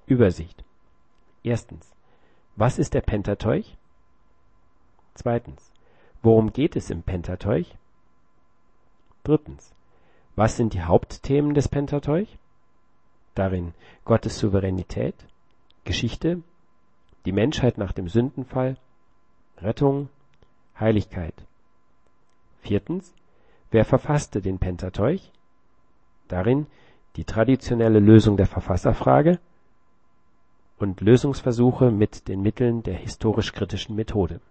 Übersicht. Erstens. Was ist der Pentateuch? Zweitens. Worum geht es im Pentateuch? Drittens. Was sind die Hauptthemen des Pentateuch? Darin Gottes Souveränität, Geschichte, die Menschheit nach dem Sündenfall, Rettung, Heiligkeit. Viertens. Wer verfasste den Pentateuch? Darin die traditionelle Lösung der Verfasserfrage und Lösungsversuche mit den Mitteln der historisch-kritischen Methode.